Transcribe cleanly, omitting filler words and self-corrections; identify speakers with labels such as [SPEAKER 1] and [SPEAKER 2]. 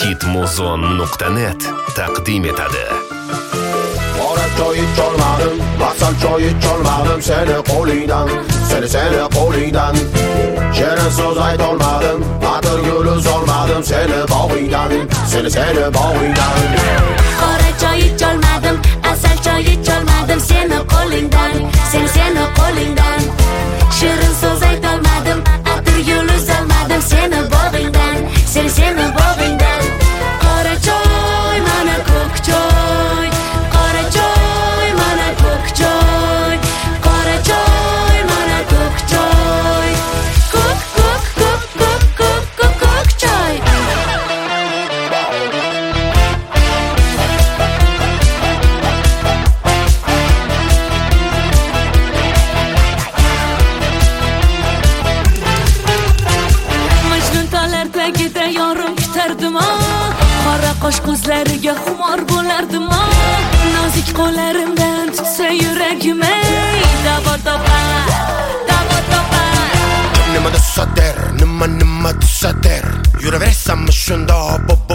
[SPEAKER 1] hitmuzon.net taqdim etadi.
[SPEAKER 2] Qora choy icholmadim, asal choy icholmadim seni qo'lingdan, seni qo'lingdan. Shirin so'z aytolmadim, atir gul uzolmadim seni bog'ingdan, seni bog'ingdan.
[SPEAKER 3] Qora choy icholmadim, asal choy icholmadim seni qo'lingdan, seni qo'lingdan. Shirin so'z aytolmadim, atir gul uzolmadim seni bog'ingdan, seni bog'ingdan. Qora choy mana ko'k choy, qora choy mana ko'k choy, qora choy mana ko'k choy, ko'k choy. Majnun tolar tagida yorim kutardim, qora qosh ko'zlariga xumor bo'lardim, nozik qo'llarimdan tutsa yuragim, davo topar.
[SPEAKER 2] Nima desader, nima desader, yuraversammi shunda